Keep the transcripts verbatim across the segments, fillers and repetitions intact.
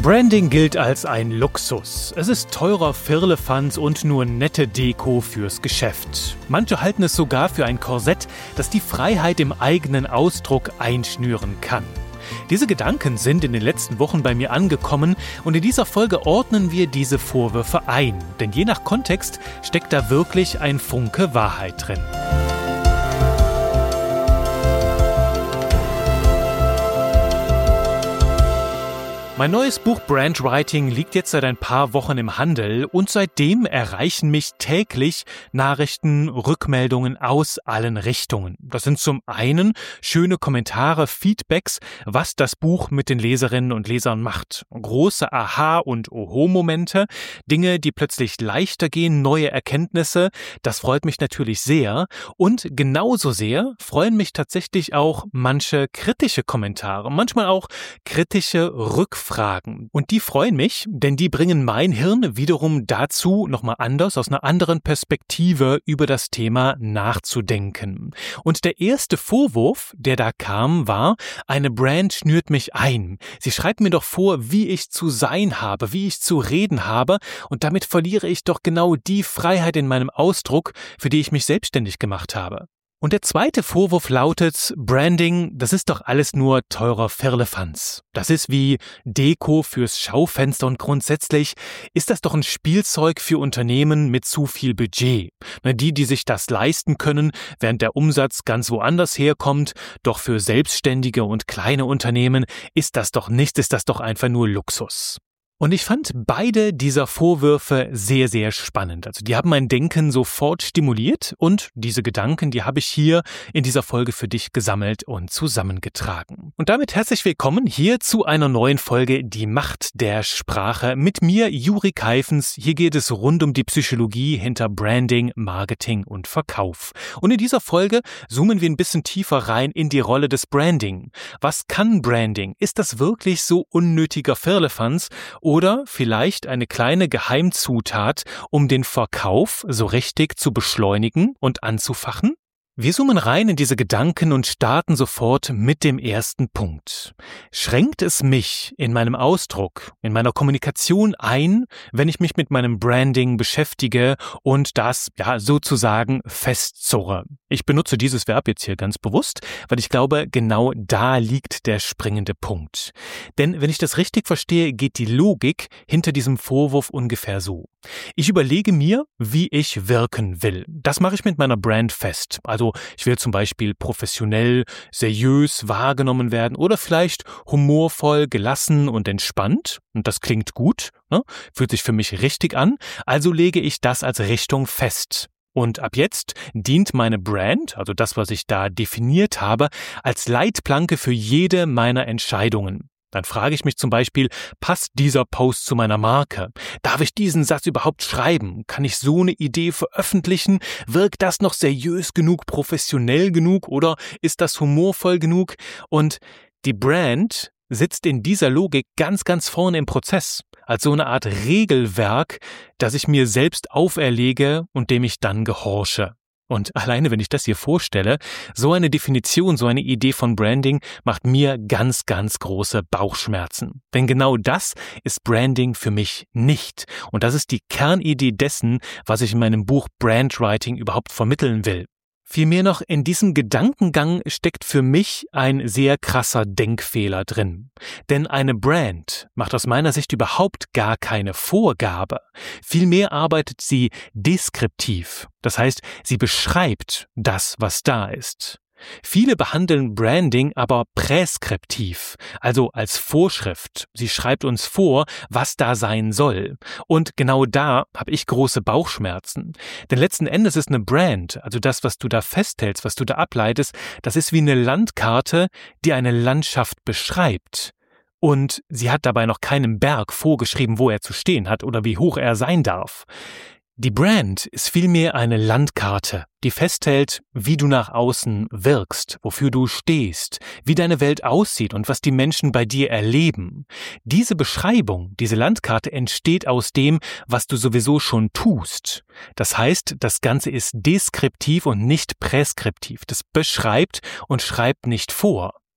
Branding gilt als ein Luxus. Es ist teurer Firlefanz und nur nette Deko fürs Geschäft. Manche halten es sogar für ein Korsett, das die Freiheit im eigenen Ausdruck einschnüren kann. Diese Gedanken sind in den letzten Wochen bei mir angekommen und in dieser Folge ordnen wir diese Vorwürfe ein. Denn je nach Kontext steckt da wirklich ein Funke Wahrheit drin. Mein neues Buch Brandwriting liegt jetzt seit ein paar Wochen im Handel und seitdem erreichen mich täglich Nachrichten, Rückmeldungen aus allen Richtungen. Das sind zum einen schöne Kommentare, Feedbacks, was das Buch mit den Leserinnen und Lesern macht. Große Aha- und Oho-Momente, Dinge, die plötzlich leichter gehen, neue Erkenntnisse. Das freut mich natürlich sehr. Und genauso sehr freuen mich tatsächlich auch manche kritische Kommentare, manchmal auch kritische Rückfragen. Fragen. Und die freuen mich, denn die bringen mein Hirn wiederum dazu, nochmal anders, aus einer anderen Perspektive über das Thema nachzudenken. Und der erste Vorwurf, der da kam, war, eine Brand schnürt mich ein. Sie schreibt mir doch vor, wie ich zu sein habe, wie ich zu reden habe, und damit verliere ich doch genau die Freiheit in meinem Ausdruck, für die ich mich selbstständig gemacht habe. Und der zweite Vorwurf lautet, Branding, das ist doch alles nur teurer Firlefanz. Das ist wie Deko fürs Schaufenster und grundsätzlich ist das doch ein Spielzeug für Unternehmen mit zu viel Budget. Die, die sich das leisten können, während der Umsatz ganz woanders herkommt, doch für Selbstständige und kleine Unternehmen ist das doch nichts, ist das doch einfach nur Luxus. Und ich fand beide dieser Vorwürfe sehr, sehr spannend. Also die haben mein Denken sofort stimuliert und diese Gedanken, die habe ich hier in dieser Folge für dich gesammelt und zusammengetragen. Und damit herzlich willkommen hier zu einer neuen Folge Die Macht der Sprache mit mir, Juri Keifens. Hier geht es rund um die Psychologie hinter Branding, Marketing und Verkauf. Und in dieser Folge zoomen wir ein bisschen tiefer rein in die Rolle des Branding. Was kann Branding? Ist das wirklich so unnötiger Firlefanz? Oder vielleicht eine kleine Geheimzutat, um den Verkauf so richtig zu beschleunigen und anzufachen? Wir zoomen rein in diese Gedanken und starten sofort mit dem ersten Punkt. Schränkt es mich in meinem Ausdruck, in meiner Kommunikation ein, wenn ich mich mit meinem Branding beschäftige und das ja sozusagen festzurre? Ich benutze dieses Verb jetzt hier ganz bewusst, weil ich glaube, genau da liegt der springende Punkt. Denn wenn ich das richtig verstehe, geht die Logik hinter diesem Vorwurf ungefähr so. Ich überlege mir, wie ich wirken will. Das mache ich mit meiner Brand fest. Also ich will zum Beispiel professionell, seriös wahrgenommen werden oder vielleicht humorvoll, gelassen und entspannt. Und das klingt gut, ne? Fühlt sich für mich richtig an. Also lege ich das als Richtung fest. Und ab jetzt dient meine Brand, also das, was ich da definiert habe, als Leitplanke für jede meiner Entscheidungen. Dann frage ich mich zum Beispiel, passt dieser Post zu meiner Marke? Darf ich diesen Satz überhaupt schreiben? Kann ich so eine Idee veröffentlichen? Wirkt das noch seriös genug, professionell genug oder ist das humorvoll genug? Und die Brand sitzt in dieser Logik ganz, ganz vorne im Prozess, als so eine Art Regelwerk, das ich mir selbst auferlege und dem ich dann gehorche. Und alleine, wenn ich das hier vorstelle, so eine Definition, so eine Idee von Branding macht mir ganz, ganz große Bauchschmerzen. Denn genau das ist Branding für mich nicht. Und das ist die Kernidee dessen, was ich in meinem Buch Brandwriting überhaupt vermitteln will. Vielmehr noch, in diesem Gedankengang steckt für mich ein sehr krasser Denkfehler drin. Denn eine Brand macht aus meiner Sicht überhaupt gar keine Vorgabe. Vielmehr arbeitet sie deskriptiv. Das heißt, sie beschreibt das, was da ist. Viele behandeln Branding aber präskriptiv, also als Vorschrift. Sie schreibt uns vor, was da sein soll. Und genau da habe ich große Bauchschmerzen. Denn letzten Endes ist eine Brand, also das, was du da festhältst, was du da ableitest, das ist wie eine Landkarte, die eine Landschaft beschreibt. Und sie hat dabei noch keinem Berg vorgeschrieben, wo er zu stehen hat oder wie hoch er sein darf. Die Brand ist vielmehr eine Landkarte, die festhält, wie du nach außen wirkst, wofür du stehst, wie deine Welt aussieht und was die Menschen bei dir erleben. Diese Beschreibung, diese Landkarte entsteht aus dem, was du sowieso schon tust. Das heißt, das Ganze ist deskriptiv und nicht präskriptiv. Das beschreibt und schreibt nicht vor.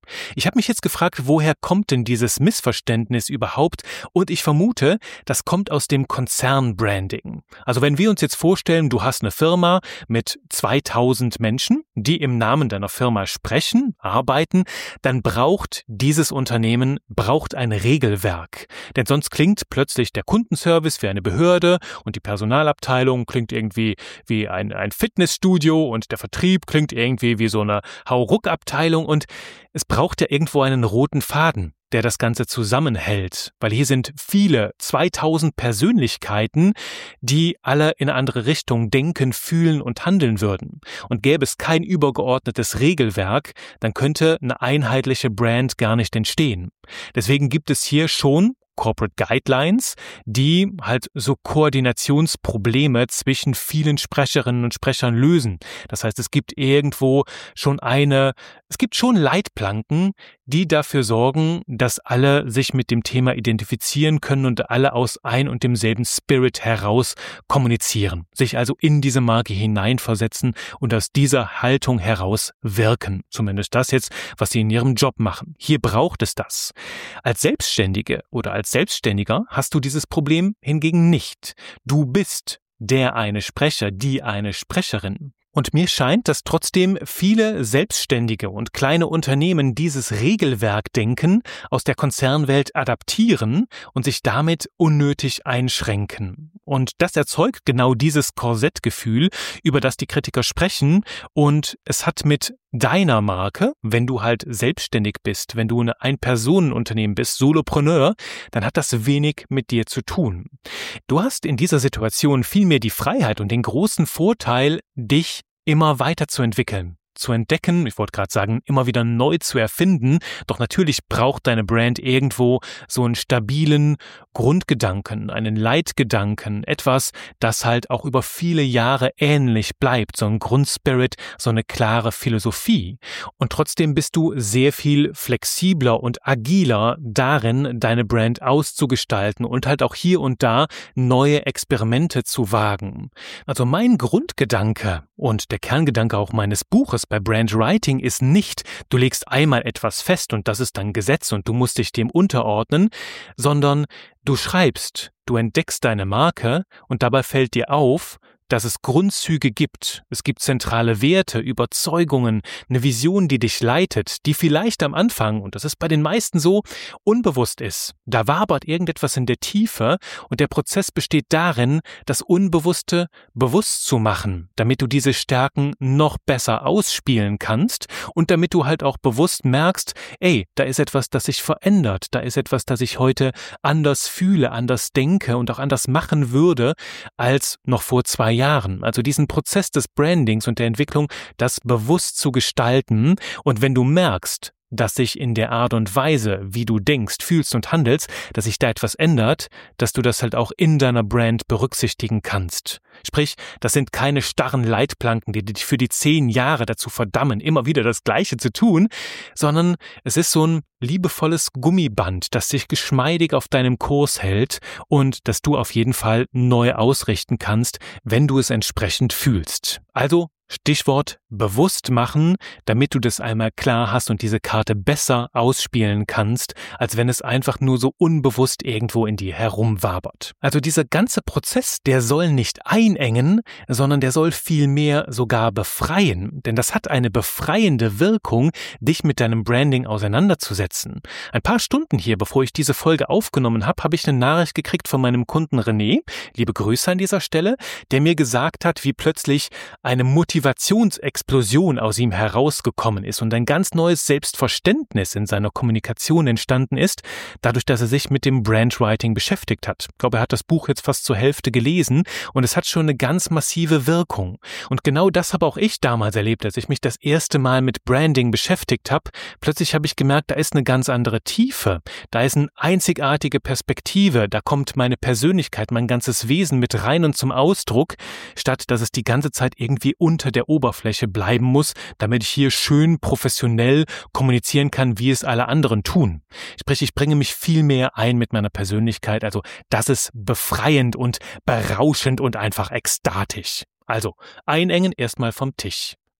Ich habe mich jetzt gefragt, woher kommt denn dieses Missverständnis überhaupt? Und ich vermute, das kommt aus dem Konzernbranding. Also wenn wir uns jetzt vorstellen, du hast eine Firma mit zweitausend Menschen, die im Namen deiner Firma sprechen, arbeiten, dann braucht dieses Unternehmen braucht ein Regelwerk. Denn sonst klingt plötzlich der Kundenservice wie eine Behörde und die Personalabteilung klingt irgendwie wie ein, ein Fitnessstudio und der Vertrieb klingt irgendwie wie so eine Hauruck-Abteilung und es braucht ja irgendwo einen roten Faden, der das Ganze zusammenhält, weil hier sind viele, zweitausend Persönlichkeiten, die alle in eine andere Richtung denken, fühlen und handeln würden. Und gäbe es kein übergeordnetes Regelwerk, dann könnte eine einheitliche Brand gar nicht entstehen. Deswegen gibt es hier schon Corporate Guidelines, die halt so Koordinationsprobleme zwischen vielen Sprecherinnen und Sprechern lösen. Das heißt, es gibt irgendwo schon eine, es gibt schon Leitplanken, die dafür sorgen, dass alle sich mit dem Thema identifizieren können und alle aus ein und demselben Spirit heraus kommunizieren, sich also in diese Marke hineinversetzen und aus dieser Haltung heraus wirken. Zumindest das jetzt, was sie in ihrem Job machen. Hier braucht es das. Als Selbstständige oder als Selbstständiger hast du dieses Problem hingegen nicht. Du bist der eine Sprecher, die eine Sprecherin. Und mir scheint, dass trotzdem viele Selbstständige und kleine Unternehmen dieses Regelwerkdenken aus der Konzernwelt adaptieren und sich damit unnötig einschränken. Und das erzeugt genau dieses Korsettgefühl, über das die Kritiker sprechen. Und es hat mit deiner Marke, wenn du halt selbstständig bist, wenn du ein Ein-Personen-Unternehmen bist, Solopreneur, dann hat das wenig mit dir zu tun. Du hast in dieser Situation vielmehr die Freiheit und den großen Vorteil, dich immer weiterzuentwickeln, zu entdecken, ich wollte gerade sagen, immer wieder neu zu erfinden, doch natürlich braucht deine Brand irgendwo so einen stabilen Grundgedanken, einen Leitgedanken, etwas, das halt auch über viele Jahre ähnlich bleibt, so ein Grundspirit, so eine klare Philosophie. Und trotzdem bist du sehr viel flexibler und agiler darin, deine Brand auszugestalten und halt auch hier und da neue Experimente zu wagen. Also mein Grundgedanke und der Kerngedanke auch meines Buches bei Brand Writing ist nicht, du legst einmal etwas fest und das ist dann Gesetz und du musst dich dem unterordnen, sondern du schreibst, du entdeckst deine Marke und dabei fällt dir auf, dass es Grundzüge gibt. Es gibt zentrale Werte, Überzeugungen, eine Vision, die dich leitet, die vielleicht am Anfang, und das ist bei den meisten so, unbewusst ist. Da wabert irgendetwas in der Tiefe und der Prozess besteht darin, das Unbewusste bewusst zu machen, damit du diese Stärken noch besser ausspielen kannst und damit du halt auch bewusst merkst, ey, da ist etwas, das sich verändert, da ist etwas, das ich heute anders fühle, anders denke und auch anders machen würde, als noch vor zwei Jahren. Jahren, also diesen Prozess des Brandings und der Entwicklung, das bewusst zu gestalten. Und wenn du merkst, dass sich in der Art und Weise, wie du denkst, fühlst und handelst, dass sich da etwas ändert, dass du das halt auch in deiner Brand berücksichtigen kannst. Sprich, das sind keine starren Leitplanken, die dich für die zehn Jahre dazu verdammen, immer wieder das Gleiche zu tun, sondern es ist so ein liebevolles Gummiband, das dich geschmeidig auf deinem Kurs hält und das du auf jeden Fall neu ausrichten kannst, wenn du es entsprechend fühlst. Also Stichwort bewusst machen, damit du das einmal klar hast und diese Karte besser ausspielen kannst, als wenn es einfach nur so unbewusst irgendwo in dir herumwabert. Also dieser ganze Prozess, der soll nicht einengen, sondern der soll vielmehr sogar befreien. Denn das hat eine befreiende Wirkung, dich mit deinem Branding auseinanderzusetzen. Ein paar Stunden hier, bevor ich diese Folge aufgenommen habe, habe ich eine Nachricht gekriegt von meinem Kunden René, liebe Grüße an dieser Stelle, der mir gesagt hat, wie plötzlich eine Motivation Motivationsexplosion aus ihm herausgekommen ist und ein ganz neues Selbstverständnis in seiner Kommunikation entstanden ist, dadurch, dass er sich mit dem Brandwriting beschäftigt hat. Ich glaube, er hat das Buch jetzt fast zur Hälfte gelesen und es hat schon eine ganz massive Wirkung. Und genau das habe auch ich damals erlebt, als ich mich das erste Mal mit Branding beschäftigt habe. Plötzlich habe ich gemerkt, da ist eine ganz andere Tiefe, da ist eine einzigartige Perspektive, da kommt meine Persönlichkeit, mein ganzes Wesen mit rein und zum Ausdruck, statt dass es die ganze Zeit irgendwie unter der Oberfläche bleiben muss, damit ich hier schön professionell kommunizieren kann, wie es alle anderen tun. Sprich, ich bringe mich viel mehr ein mit meiner Persönlichkeit, also das ist befreiend und berauschend und einfach ekstatisch. Also, einengen erstmal vom Tisch.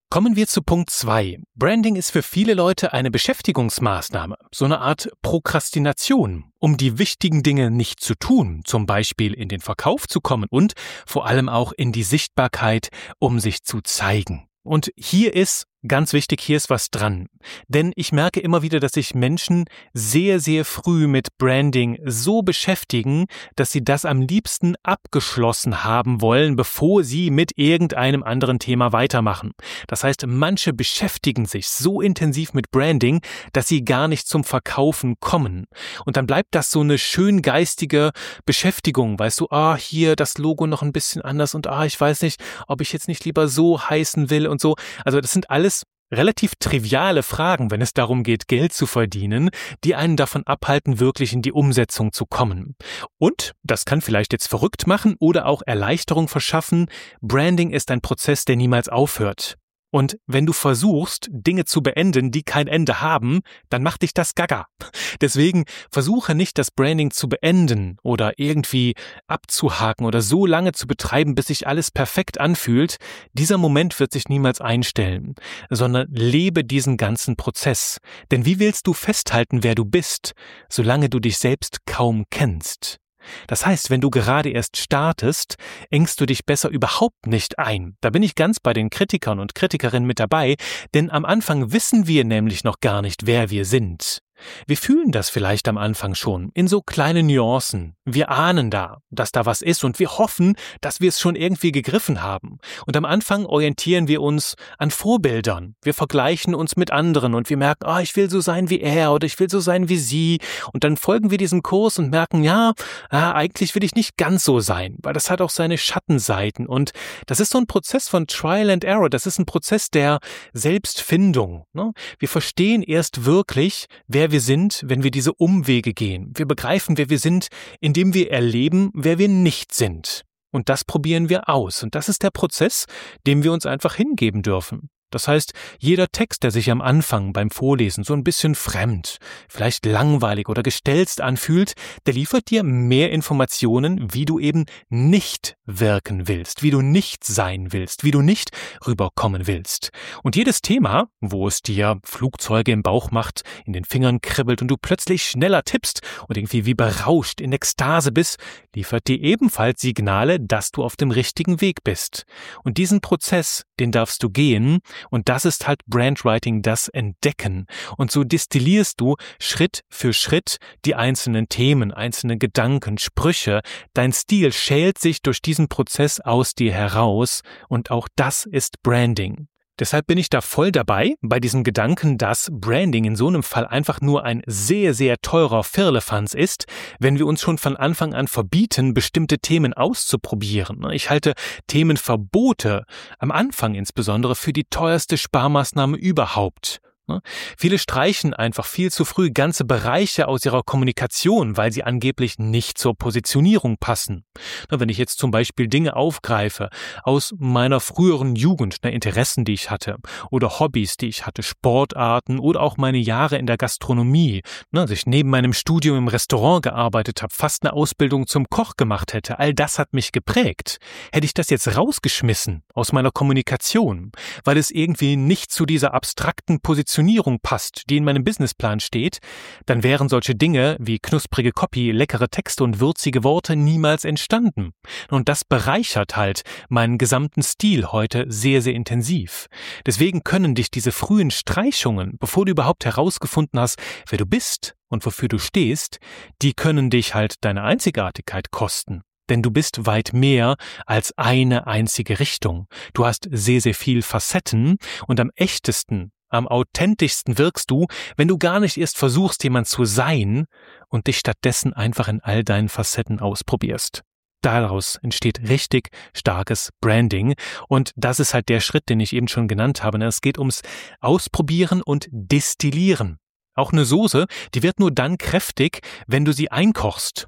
Kommen wir zu Punkt zwei. Branding ist für viele Leute eine Beschäftigungsmaßnahme, so eine Art Prokrastination, um die wichtigen Dinge nicht zu tun, zum Beispiel in den Verkauf zu kommen und vor allem auch in die Sichtbarkeit, um sich zu zeigen. Und hier ist, ganz wichtig, hier ist was dran. Denn ich merke immer wieder, dass sich Menschen sehr, sehr früh mit Branding so beschäftigen, dass sie das am liebsten abgeschlossen haben wollen, bevor sie mit irgendeinem anderen Thema weitermachen. Das heißt, manche beschäftigen sich so intensiv mit Branding, dass sie gar nicht zum Verkaufen kommen. Und dann bleibt das so eine schön geistige Beschäftigung, weißt du, ah, hier das Logo noch ein bisschen anders und ah, ich weiß nicht, ob ich jetzt nicht lieber so heißen will und so. Also das sind alles relativ triviale Fragen, wenn es darum geht, Geld zu verdienen, die einen davon abhalten, wirklich in die Umsetzung zu kommen. Und, das kann vielleicht jetzt verrückt machen oder auch Erleichterung verschaffen, Branding ist ein Prozess, der niemals aufhört. Und wenn du versuchst, Dinge zu beenden, die kein Ende haben, dann macht dich das gaga. Deswegen versuche nicht, das Branding zu beenden oder irgendwie abzuhaken oder so lange zu betreiben, bis sich alles perfekt anfühlt. Dieser Moment wird sich niemals einstellen, sondern lebe diesen ganzen Prozess. Denn wie willst du festhalten, wer du bist, solange du dich selbst kaum kennst? Das heißt, wenn du gerade erst startest, engst du dich besser überhaupt nicht ein. Da bin ich ganz bei den Kritikern und Kritikerinnen mit dabei, denn am Anfang wissen wir nämlich noch gar nicht, wer wir sind. Wir fühlen das vielleicht am Anfang schon, in so kleinen Nuancen. Wir ahnen da, dass da was ist und wir hoffen, dass wir es schon irgendwie gegriffen haben. Und am Anfang orientieren wir uns an Vorbildern. Wir vergleichen uns mit anderen und wir merken, ah, ich will so sein wie er oder ich will so sein wie sie. Und dann folgen wir diesem Kurs und merken, ja, ah, eigentlich will ich nicht ganz so sein, weil das hat auch seine Schattenseiten. Und das ist so ein Prozess von Trial and Error. Das ist ein Prozess der Selbstfindung. Ne? Wir verstehen erst wirklich, wer wir sind, wenn wir diese Umwege gehen. Wir begreifen, wer wir sind, indem wir erleben, wer wir nicht sind. Und das probieren wir aus. Und das ist der Prozess, dem wir uns einfach hingeben dürfen. Das heißt, jeder Text, der sich am Anfang beim Vorlesen so ein bisschen fremd, vielleicht langweilig oder gestelzt anfühlt, der liefert dir mehr Informationen, wie du eben nicht wirken willst, wie du nicht sein willst, wie du nicht rüberkommen willst. Und jedes Thema, wo es dir Flugzeuge im Bauch macht, in den Fingern kribbelt und du plötzlich schneller tippst und irgendwie wie berauscht in Ekstase bist, liefert dir ebenfalls Signale, dass du auf dem richtigen Weg bist. Und diesen Prozess, den darfst du gehen. Und das ist halt Brandwriting, das Entdecken. Und so destillierst du Schritt für Schritt die einzelnen Themen, einzelne Gedanken, Sprüche. Dein Stil schält sich durch diesen Prozess aus dir heraus. Und auch das ist Branding. Deshalb bin ich da voll dabei, bei diesem Gedanken, dass Branding in so einem Fall einfach nur ein sehr, sehr teurer Firlefanz ist, wenn wir uns schon von Anfang an verbieten, bestimmte Themen auszuprobieren. Ich halte Themenverbote, am Anfang insbesondere, für die teuerste Sparmaßnahme überhaupt. Viele streichen einfach viel zu früh ganze Bereiche aus ihrer Kommunikation, weil sie angeblich nicht zur Positionierung passen. Wenn ich jetzt zum Beispiel Dinge aufgreife aus meiner früheren Jugend, Interessen, die ich hatte, oder Hobbys, die ich hatte, Sportarten oder auch meine Jahre in der Gastronomie, als ich neben meinem Studium im Restaurant gearbeitet habe, fast eine Ausbildung zum Koch gemacht hätte, all das hat mich geprägt. Hätte ich das jetzt rausgeschmissen aus meiner Kommunikation, weil es irgendwie nicht zu dieser abstrakten Positionierung passt, die in meinem Businessplan steht, dann wären solche Dinge wie knusprige Copy, leckere Texte und würzige Worte niemals entstanden. Und das bereichert halt meinen gesamten Stil heute sehr, sehr intensiv. Deswegen können dich diese frühen Streichungen, bevor du überhaupt herausgefunden hast, wer du bist und wofür du stehst, die können dich halt deine Einzigartigkeit kosten. Denn du bist weit mehr als eine einzige Richtung. Du hast sehr, sehr viel Facetten und am echtesten, am authentischsten wirkst du, wenn du gar nicht erst versuchst, jemand zu sein und dich stattdessen einfach in all deinen Facetten ausprobierst. Daraus entsteht richtig starkes Branding und das ist halt der Schritt, den ich eben schon genannt habe. Es geht ums Ausprobieren und Destillieren. Auch eine Soße, die wird nur dann kräftig, wenn du sie einkochst.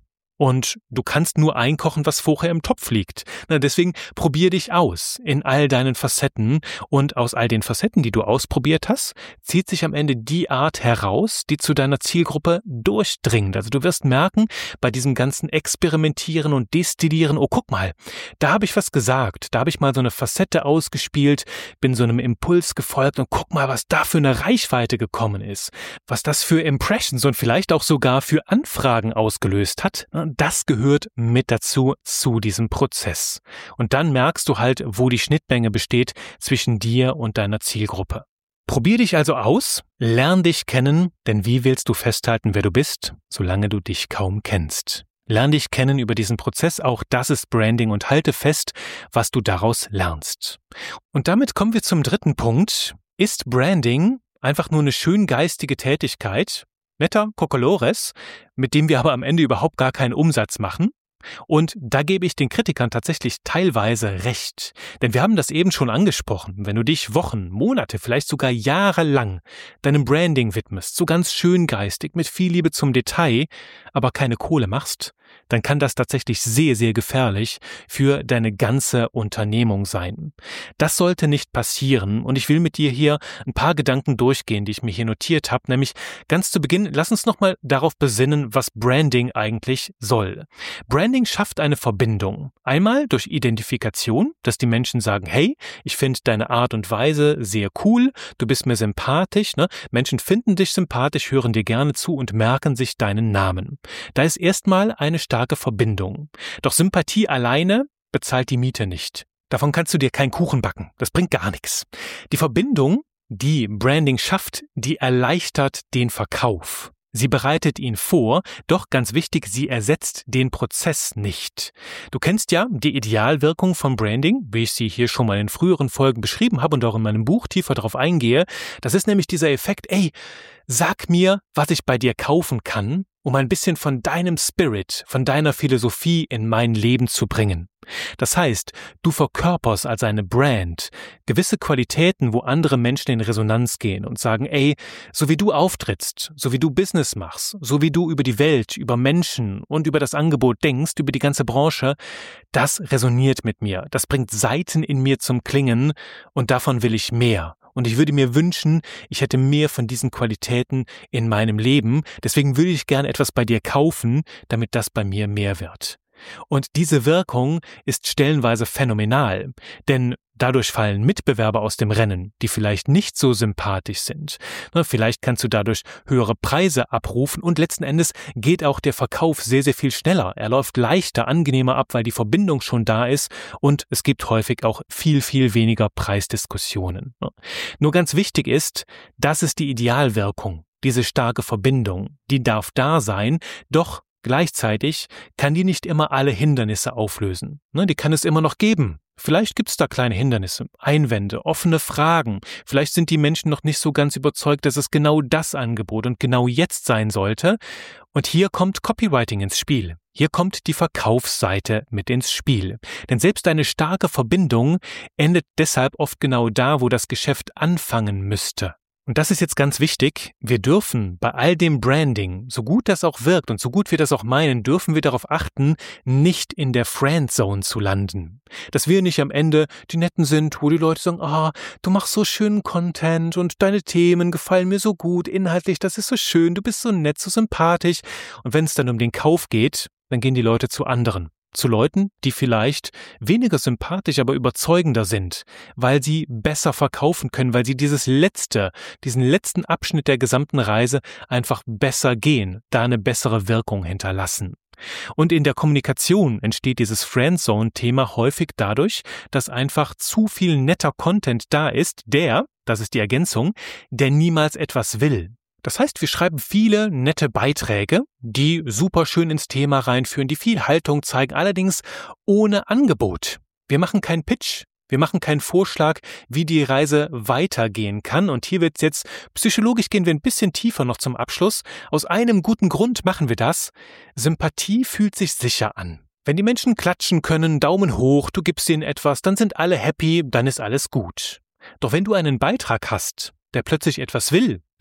Und du kannst nur einkochen, was vorher im Topf liegt. Na, deswegen probier dich aus in all deinen Facetten. Und aus all den Facetten, die du ausprobiert hast, zieht sich am Ende die Art heraus, die zu deiner Zielgruppe durchdringt. Also du wirst merken, bei diesem ganzen Experimentieren und Destillieren, oh guck mal, da habe ich was gesagt, da habe ich mal so eine Facette ausgespielt, bin so einem Impuls gefolgt und guck mal, was da für eine Reichweite gekommen ist, was das für Impressions und vielleicht auch sogar für Anfragen ausgelöst hat. Das gehört mit dazu, zu diesem Prozess. Und dann merkst du halt, wo die Schnittmenge besteht zwischen dir und deiner Zielgruppe. Probier dich also aus, lern dich kennen, denn wie willst du festhalten, wer du bist, solange du dich kaum kennst? Lern dich kennen über diesen Prozess, auch das ist Branding und halte fest, was du daraus lernst. Und damit kommen wir zum dritten Punkt. Ist Branding einfach nur eine schön geistige Tätigkeit, netter Kokolores, mit dem wir aber am Ende überhaupt gar keinen Umsatz machen? Und da gebe ich den Kritikern tatsächlich teilweise recht. Denn wir haben das eben schon angesprochen. Wenn du dich Wochen, Monate, vielleicht sogar jahrelang deinem Branding widmest, so ganz schön geistig, mit viel Liebe zum Detail, aber keine Kohle machst, dann kann das tatsächlich sehr, sehr gefährlich für deine ganze Unternehmung sein. Das sollte nicht passieren und ich will mit dir hier ein paar Gedanken durchgehen, die ich mir hier notiert habe, nämlich ganz zu Beginn, lass uns nochmal darauf besinnen, was Branding eigentlich soll. Branding schafft eine Verbindung. Einmal durch Identifikation, dass die Menschen sagen, hey, ich finde deine Art und Weise sehr cool, du bist mir sympathisch, ne? Menschen finden dich sympathisch, hören dir gerne zu und merken sich deinen Namen. Da ist erstmal eine starke Verbindung. Doch Sympathie alleine bezahlt die Miete nicht. Davon kannst du dir keinen Kuchen backen. Das bringt gar nichts. Die Verbindung, die Branding schafft, die erleichtert den Verkauf. Sie bereitet ihn vor, doch ganz wichtig, sie ersetzt den Prozess nicht. Du kennst ja die Idealwirkung von Branding, wie ich sie hier schon mal in früheren Folgen beschrieben habe und auch in meinem Buch tiefer darauf eingehe. Das ist nämlich dieser Effekt, ey, sag mir, was ich bei dir kaufen kann, um ein bisschen von deinem Spirit, von deiner Philosophie in mein Leben zu bringen. Das heißt, du verkörperst als eine Brand gewisse Qualitäten, wo andere Menschen in Resonanz gehen und sagen, ey, so wie du auftrittst, so wie du Business machst, so wie du über die Welt, über Menschen und über das Angebot denkst, über die ganze Branche, das resoniert mit mir. Das bringt Saiten in mir zum Klingen und davon will ich mehr. Und ich würde mir wünschen, ich hätte mehr von diesen Qualitäten in meinem Leben. Deswegen würde ich gerne etwas bei dir kaufen, damit das bei mir mehr wird. Und diese Wirkung ist stellenweise phänomenal, denn dadurch fallen Mitbewerber aus dem Rennen, die vielleicht nicht so sympathisch sind. Vielleicht kannst du dadurch höhere Preise abrufen und letzten Endes geht auch der Verkauf sehr, sehr viel schneller. Er läuft leichter, angenehmer ab, weil die Verbindung schon da ist und es gibt häufig auch viel, viel weniger Preisdiskussionen. Nur ganz wichtig ist, das ist die Idealwirkung, diese starke Verbindung, die darf da sein, doch gleichzeitig kann die nicht immer alle Hindernisse auflösen. Die kann es immer noch geben. Vielleicht gibt es da kleine Hindernisse, Einwände, offene Fragen. Vielleicht sind die Menschen noch nicht so ganz überzeugt, dass es genau das Angebot und genau jetzt sein sollte. Und hier kommt Copywriting ins Spiel. Hier kommt die Verkaufsseite mit ins Spiel. Denn selbst eine starke Verbindung endet deshalb oft genau da, wo das Geschäft anfangen müsste. Und das ist jetzt ganz wichtig, wir dürfen bei all dem Branding, so gut das auch wirkt und so gut wir das auch meinen, dürfen wir darauf achten, nicht in der Friendzone zu landen. Dass wir nicht am Ende die Netten sind, wo die Leute sagen, ah, du machst so schönen Content und deine Themen gefallen mir so gut, inhaltlich, das ist so schön, du bist so nett, so sympathisch. Und wenn es dann um den Kauf geht, dann gehen die Leute zu anderen. Zu Leuten, die vielleicht weniger sympathisch, aber überzeugender sind, weil sie besser verkaufen können, weil sie dieses letzte, diesen letzten Abschnitt der gesamten Reise einfach besser gehen, da eine bessere Wirkung hinterlassen. Und in der Kommunikation entsteht dieses Friendzone-Thema häufig dadurch, dass einfach zu viel netter Content da ist, der, das ist die Ergänzung, der niemals etwas will. Das heißt, wir schreiben viele nette Beiträge, die super schön ins Thema reinführen, die viel Haltung zeigen, allerdings ohne Angebot. Wir machen keinen Pitch, wir machen keinen Vorschlag, wie die Reise weitergehen kann. Und hier wird's jetzt, psychologisch gehen wir ein bisschen tiefer noch zum Abschluss. Aus einem guten Grund machen wir das. Sympathie fühlt sich sicher an. Wenn die Menschen klatschen können, Daumen hoch, du gibst ihnen etwas, dann sind alle happy, dann ist alles gut. Doch wenn du einen Beitrag hast, der plötzlich etwas will,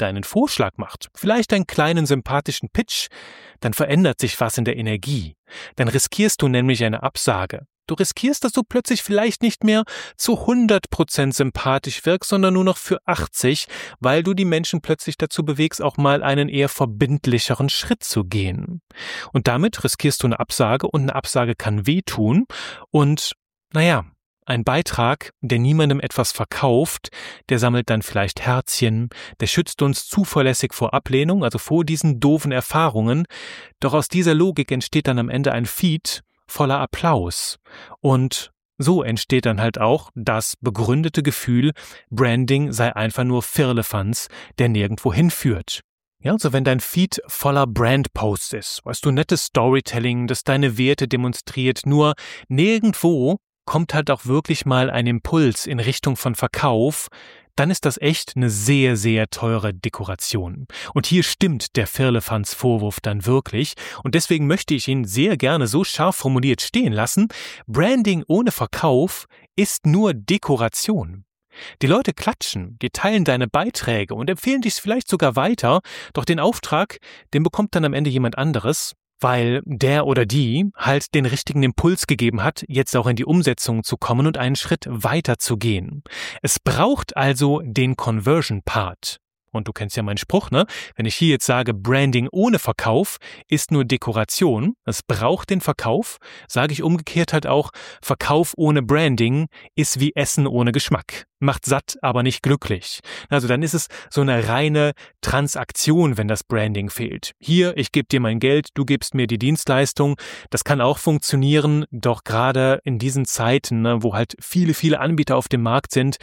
deinen Vorschlag macht, vielleicht einen kleinen sympathischen Pitch, dann verändert sich was in der Energie. Dann riskierst du nämlich eine Absage. Du riskierst, dass du plötzlich vielleicht nicht mehr zu hundert Prozent sympathisch wirkst, sondern nur noch für achtzig, weil du die Menschen plötzlich dazu bewegst, auch mal einen eher verbindlicheren Schritt zu gehen. Und damit riskierst du eine Absage und eine Absage kann wehtun und, naja, ein Beitrag, der niemandem etwas verkauft, der sammelt dann vielleicht Herzchen, der schützt uns zuverlässig vor Ablehnung, also vor diesen doofen Erfahrungen. Doch aus dieser Logik entsteht dann am Ende ein Feed voller Applaus. Und so entsteht dann halt auch das begründete Gefühl, Branding sei einfach nur Firlefanz, der nirgendwo hinführt. Ja, also wenn dein Feed voller Brandposts ist, weißt du, nettes Storytelling, das deine Werte demonstriert, nur nirgendwo kommt halt auch wirklich mal ein Impuls in Richtung von Verkauf, dann ist das echt eine sehr, sehr teure Dekoration. Und hier stimmt der Firlefanz-Vorwurf dann wirklich. Und deswegen möchte ich ihn sehr gerne so scharf formuliert stehen lassen. Branding ohne Verkauf ist nur Dekoration. Die Leute klatschen, die teilen deine Beiträge und empfehlen dich vielleicht sogar weiter, doch den Auftrag, den bekommt dann am Ende jemand anderes, weil der oder die halt den richtigen Impuls gegeben hat, jetzt auch in die Umsetzung zu kommen und einen Schritt weiter zu gehen. Es braucht also den Conversion-Part. Und du kennst ja meinen Spruch, ne? Wenn ich hier jetzt sage, Branding ohne Verkauf ist nur Dekoration, es braucht den Verkauf, sage ich umgekehrt halt auch, Verkauf ohne Branding ist wie Essen ohne Geschmack. Macht satt, aber nicht glücklich. Also dann ist es so eine reine Transaktion, wenn das Branding fehlt. Hier, ich gebe dir mein Geld, du gibst mir die Dienstleistung. Das kann auch funktionieren, doch gerade in diesen Zeiten, ne, wo halt viele, viele Anbieter auf dem Markt sind,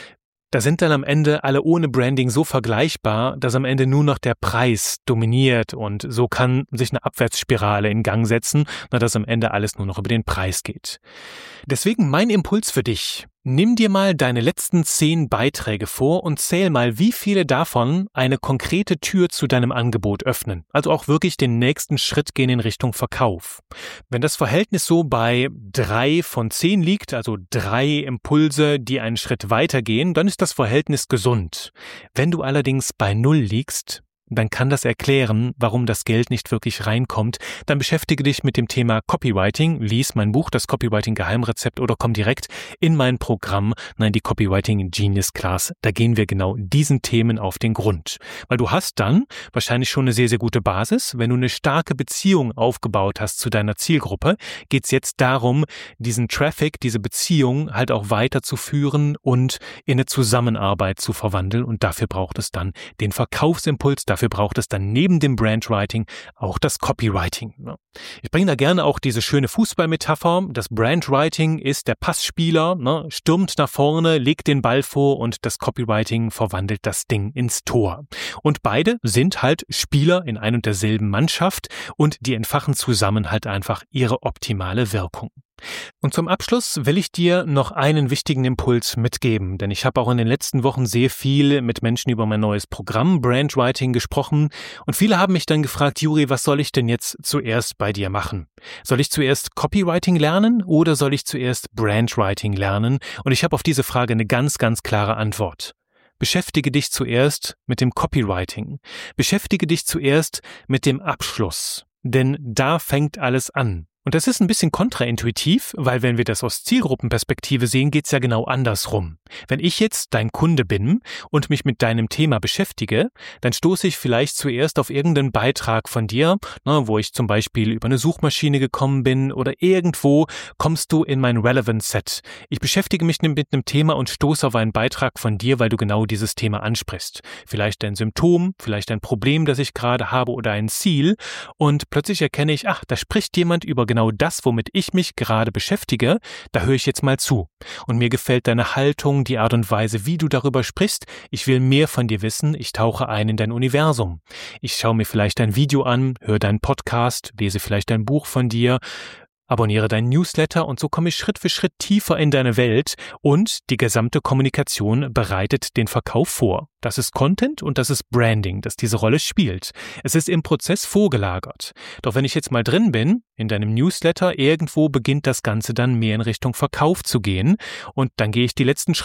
da sind dann am Ende alle ohne Branding so vergleichbar, dass am Ende nur noch der Preis dominiert und so kann sich eine Abwärtsspirale in Gang setzen, dass am Ende alles nur noch über den Preis geht. Deswegen mein Impuls für dich. Nimm dir mal deine letzten zehn Beiträge vor und zähl mal, wie viele davon eine konkrete Tür zu deinem Angebot öffnen. Also auch wirklich den nächsten Schritt gehen in Richtung Verkauf. Wenn das Verhältnis so bei drei von zehn liegt, also drei Impulse, die einen Schritt weitergehen, dann ist das Verhältnis gesund. Wenn du allerdings bei null liegst, dann kann das erklären, warum das Geld nicht wirklich reinkommt. Dann beschäftige dich mit dem Thema Copywriting, lies mein Buch, das Copywriting-Geheimrezept oder komm direkt in mein Programm, nein, die Copywriting Genius Class. Da gehen wir genau diesen Themen auf den Grund. Weil du hast dann wahrscheinlich schon eine sehr, sehr gute Basis. Wenn du eine starke Beziehung aufgebaut hast zu deiner Zielgruppe, geht es jetzt darum, diesen Traffic, diese Beziehung halt auch weiterzuführen und in eine Zusammenarbeit zu verwandeln. Und dafür braucht es dann den Verkaufsimpuls. Dafür braucht es dann neben dem Brandwriting auch das Copywriting. Ich bringe da gerne auch diese schöne Fußballmetapher. Das Brandwriting ist der Passspieler, ne, stürmt nach vorne, legt den Ball vor und das Copywriting verwandelt das Ding ins Tor. Und beide sind halt Spieler in ein und derselben Mannschaft und die entfachen zusammen halt einfach ihre optimale Wirkung. Und zum Abschluss will ich dir noch einen wichtigen Impuls mitgeben, denn ich habe auch in den letzten Wochen sehr viel mit Menschen über mein neues Programm Brandwriting gesprochen und viele haben mich dann gefragt, Juri, was soll ich denn jetzt zuerst bei dir machen? Soll ich zuerst Copywriting lernen oder soll ich zuerst Brandwriting lernen? Und ich habe auf diese Frage eine ganz, ganz klare Antwort. Beschäftige dich zuerst mit dem Copywriting. Beschäftige dich zuerst mit dem Abschluss, denn da fängt alles an. Und das ist ein bisschen kontraintuitiv, weil wenn wir das aus Zielgruppenperspektive sehen, geht's ja genau andersrum. Wenn ich jetzt dein Kunde bin und mich mit deinem Thema beschäftige, dann stoße ich vielleicht zuerst auf irgendeinen Beitrag von dir, ne, wo ich zum Beispiel über eine Suchmaschine gekommen bin oder irgendwo kommst du in mein Relevance Set. Ich beschäftige mich mit einem Thema und stoße auf einen Beitrag von dir, weil du genau dieses Thema ansprichst. Vielleicht ein Symptom, vielleicht ein Problem, das ich gerade habe oder ein Ziel und plötzlich erkenne ich, ach, da spricht jemand über genau Genau das, womit ich mich gerade beschäftige, da höre ich jetzt mal zu. Und mir gefällt deine Haltung, die Art und Weise, wie du darüber sprichst. Ich will mehr von dir wissen, ich tauche ein in dein Universum. Ich schaue mir vielleicht dein Video an, höre deinen Podcast, lese vielleicht ein Buch von dir, abonniere deinen Newsletter und so komme ich Schritt für Schritt tiefer in deine Welt und die gesamte Kommunikation bereitet den Verkauf vor. Das ist Content und das ist Branding, das diese Rolle spielt. Es ist im Prozess vorgelagert. Doch wenn ich jetzt mal drin bin, in deinem Newsletter, irgendwo beginnt das Ganze dann mehr in Richtung Verkauf zu gehen und dann gehe ich die letzten Schritte.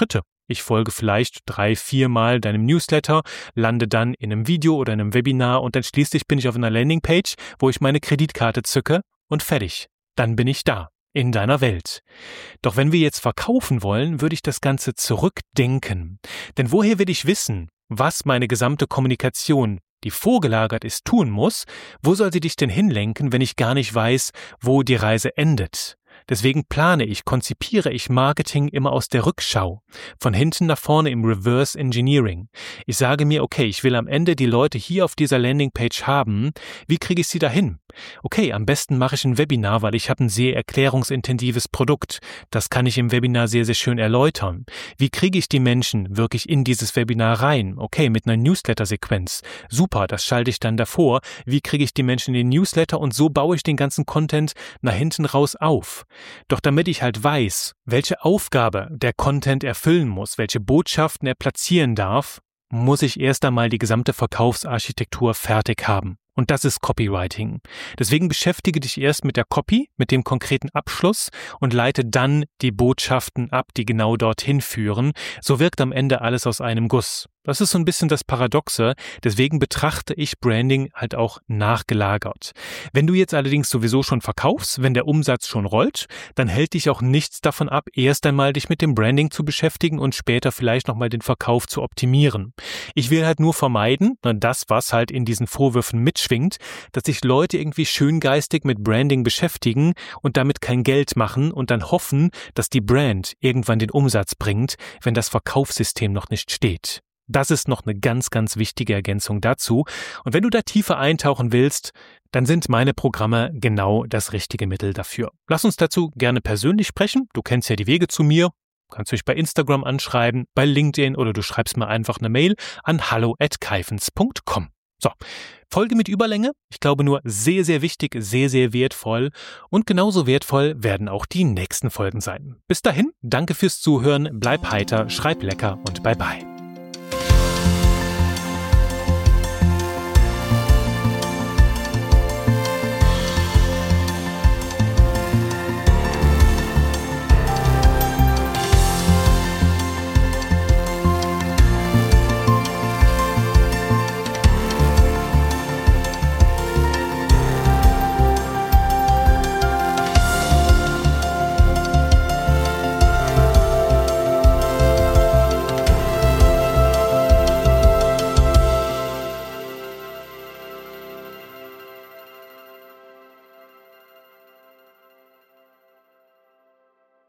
Ich folge vielleicht drei, viermal deinem Newsletter, lande dann in einem Video oder in einem Webinar und dann schließlich bin ich auf einer Landingpage, wo ich meine Kreditkarte zücke und fertig. Dann bin ich da. In deiner Welt. Doch wenn wir jetzt verkaufen wollen, würde ich das Ganze zurückdenken. Denn woher will ich wissen, was meine gesamte Kommunikation, die vorgelagert ist, tun muss? Wo soll sie dich denn hinlenken, wenn ich gar nicht weiß, wo die Reise endet? Deswegen plane ich, konzipiere ich Marketing immer aus der Rückschau, von hinten nach vorne im Reverse Engineering. Ich sage mir, okay, ich will am Ende die Leute hier auf dieser Landingpage haben. Wie kriege ich sie dahin? Okay, am besten mache ich ein Webinar, weil ich habe ein sehr erklärungsintensives Produkt. Das kann ich im Webinar sehr, sehr schön erläutern. Wie kriege ich die Menschen wirklich in dieses Webinar rein? Okay, mit einer Newsletter-Sequenz. Super, das schalte ich dann davor. Wie kriege ich die Menschen in den Newsletter? Und so baue ich den ganzen Content nach hinten raus auf. Doch damit ich halt weiß, welche Aufgabe der Content erfüllen muss, welche Botschaften er platzieren darf, muss ich erst einmal die gesamte Verkaufsarchitektur fertig haben. Und das ist Copywriting. Deswegen beschäftige dich erst mit der Copy, mit dem konkreten Abschluss und leite dann die Botschaften ab, die genau dorthin führen. So wirkt am Ende alles aus einem Guss. Das ist so ein bisschen das Paradoxe, deswegen betrachte ich Branding halt auch nachgelagert. Wenn du jetzt allerdings sowieso schon verkaufst, wenn der Umsatz schon rollt, dann hält dich auch nichts davon ab, erst einmal dich mit dem Branding zu beschäftigen und später vielleicht nochmal den Verkauf zu optimieren. Ich will halt nur vermeiden, das was halt in diesen Vorwürfen mitschwingt, dass sich Leute irgendwie schöngeistig mit Branding beschäftigen und damit kein Geld machen und dann hoffen, dass die Brand irgendwann den Umsatz bringt, wenn das Verkaufssystem noch nicht steht. Das ist noch eine ganz, ganz wichtige Ergänzung dazu. Und wenn du da tiefer eintauchen willst, dann sind meine Programme genau das richtige Mittel dafür. Lass uns dazu gerne persönlich sprechen. Du kennst ja die Wege zu mir. Du kannst mich bei Instagram anschreiben, bei LinkedIn oder du schreibst mir einfach eine Mail an hallo at kaifens punkt com. So, Folge mit Überlänge. Ich glaube nur sehr, sehr wichtig, sehr, sehr wertvoll. Und genauso wertvoll werden auch die nächsten Folgen sein. Bis dahin, danke fürs Zuhören, bleib heiter, schreib lecker und bye bye.